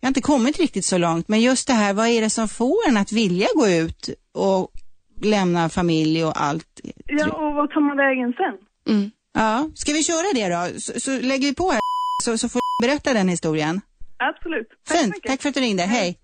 jag har inte kommit riktigt så långt. Men just det här, vad är det som får en att vilja gå ut och lämna familj och allt? Ja, och vad tar man vägen sen? Mm. Ja, ska vi köra det då? Så lägger vi på här så får du berätta den historien. Absolut. Fint, tack för att du ringde. Hej.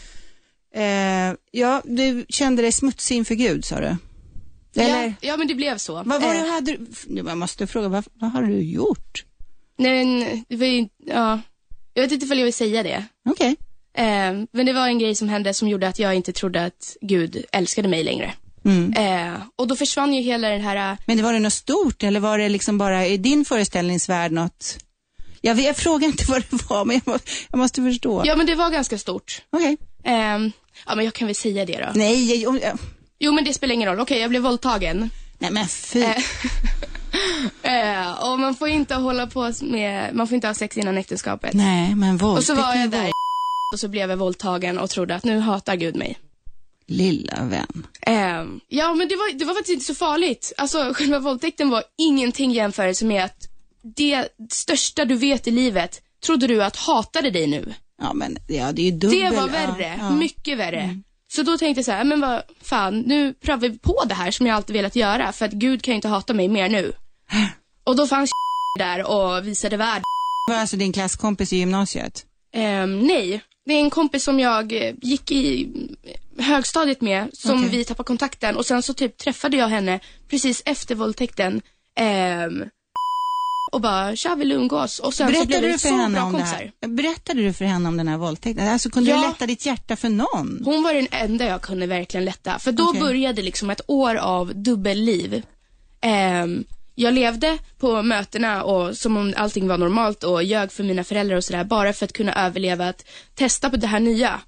Ja, du kände dig smutsig inför Gud, sa du? Eller? Ja, men det blev så. Vad var det hade du... Jag måste fråga, vad har du gjort? Nej, men det var ju, ja... Jag vet inte ifall jag vill säga det. Okej. Men det var en grej som hände som gjorde att jag inte trodde att Gud älskade mig längre. Och då försvann ju hela den här... Men det var det något stort eller var det liksom bara i din föreställningsvärld något... Jag frågar inte vad det var, men jag måste förstå. Ja, men det var ganska stort. Okej. Ja, men jag kan väl säga det då. Nej, Jo, men det spelar ingen roll. Okej, jag blev våldtagen. Nej, men fy. Och man får inte hålla på med... Man får inte ha sex innan äktenskapet. Nej, men våldtäkt. Och så var jag där och så blev jag våldtagen och trodde att nu hatar Gud mig. Lilla vän. Ja, men det var faktiskt inte så farligt. Alltså, själva våldtäkten var ingenting jämförelse med att det största du vet i livet trodde du att hatade dig nu. Ja, men ja, det är ju dubbel. Det var värre, mycket värre. Så då tänkte jag så här, men vad fan, nu prövar vi på det här som jag alltid velat göra. För att Gud kan ju inte hata mig mer nu. Och då fanns där och visade världen. Var alltså din klasskompis i gymnasiet? Nej, det är en kompis som jag gick i högstadiet med. Som vi tappade kontakten. Och sen så typ träffade jag henne precis efter våldtäkten. Och bara, tja, vill du umgås? Och sen så blev det så bra kompisar. Berättade du för henne om den här våldtäkten? Alltså kunde du lätta ditt hjärta för någon? Hon var den enda jag kunde verkligen lätta. För då började liksom ett år av dubbelliv. Jag levde på mötena och som om allting var normalt och ljög för mina föräldrar och sådär. Bara för att kunna överleva att testa på det här nya.